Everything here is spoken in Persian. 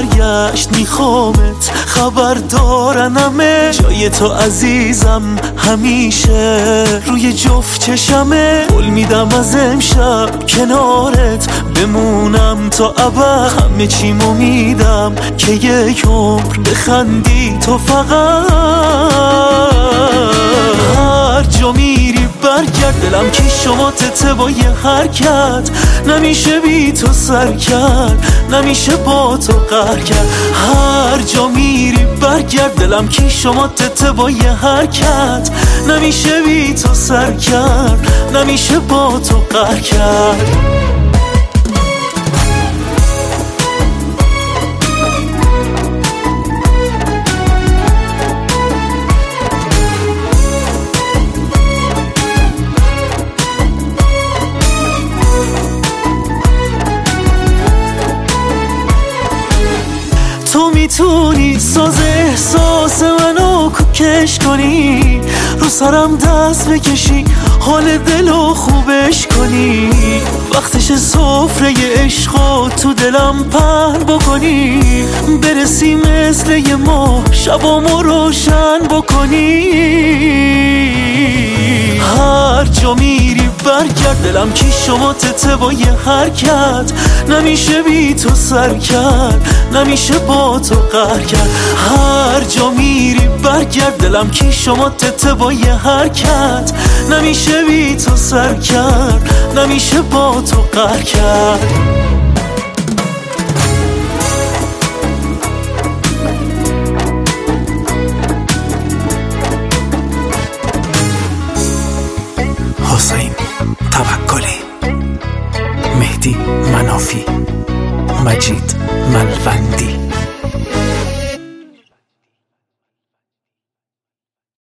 برگشت میخوامت، خبر دارنمه جای تو عزیزم همیشه روی جفت چشمه. قول میدم از امشب کنارت بمونم تا ابد، همه چیمو میدم که یک عمر بخندی تو فقط. هر جا میری برگرد، دلم که شما تته با یه حرکت، نمیشه بی تو سر کرد، نمیشه با تو قهر کرد. هر جا میری برگرد، دلم که شما تته با یه حرکت، نمیشه بی تو سر کرد، نمیشه با تو قهر کرد. تو میتونی ساز احساس منو کوکش کنی، رو سرم دست بکشی، حال دلو خوبش کنی، وقتش سفره عشقو تو دلم پهن بکنی، برسی مثل یه ماه شبامو روشن بکنی. هر جا میری برگرد، دلم که شما تته با یه حرکت، نمیشه بی تو سر کرد، نمیشه با تو قهر کرد. هر جا میری برگرد، دلم که شما تته با یه حرکت، نمیشه بی تو سر کرد، نمیشه با تو قهر کرد. حسین توکلی، مهدی منافی، مجید ملوندی.